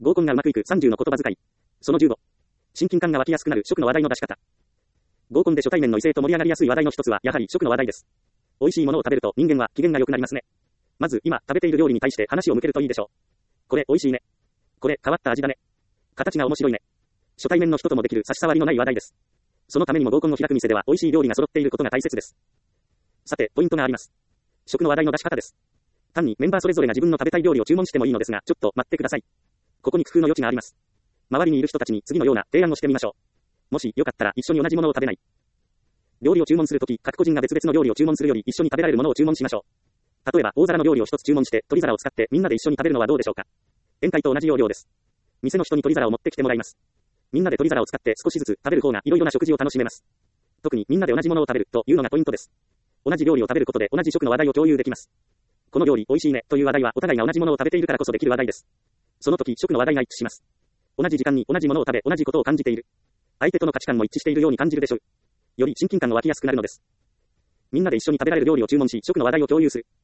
合コンがうまくいく30の言葉遣い。その15。親近感が湧きやすくなる食の話題の出し方。合コンで初対面の異性と盛り上がりやすい話題の一つは、やはり食の話題です。美味しいものを食べると人間は機嫌が良くなりますね。まず、今食べている料理に対して話を向けるといいでしょう。これ美味しいね。これ変わった味だね。形が面白いね。初対面の人ともできる差し障りのない話題です。そのためにも合コンを開く店では美味しい料理が揃っていることが大切です。さて、ポイントがあります。食の話題の出し方です。単にメンバーそれぞれが自分の食べたい料理を注文してもいいのですが、ちょっと待ってください。ここに工夫の余地があります。周りにいる人たちに次のような提案をしてみましょう。もしよかったら一緒に同じものを食べない。料理を注文するとき、各個人が別々の料理を注文するより一緒に食べられるものを注文しましょう。例えば、大皿の料理を一つ注文して、取り皿を使ってみんなで一緒に食べるのはどうでしょうか。宴会と同じ要領です。店の人に取り皿を持ってきてもらいます。みんなで取り皿を使って少しずつ食べる方がいろいろな食事を楽しめます。特にみんなで同じものを食べるというのがポイントです。同じ料理を食べることで同じ食の話題を共有できます。この料理美味しいねという話題はお互いが同じものを食べているからこそできる話題です。その時食の話題が一致します。同じ時間に同じものを食べ同じことを感じている。相手との価値観も一致しているように感じるでしょう。より親近感が湧きやすくなるのです。みんなで一緒に食べられる料理を注文し食の話題を共有する。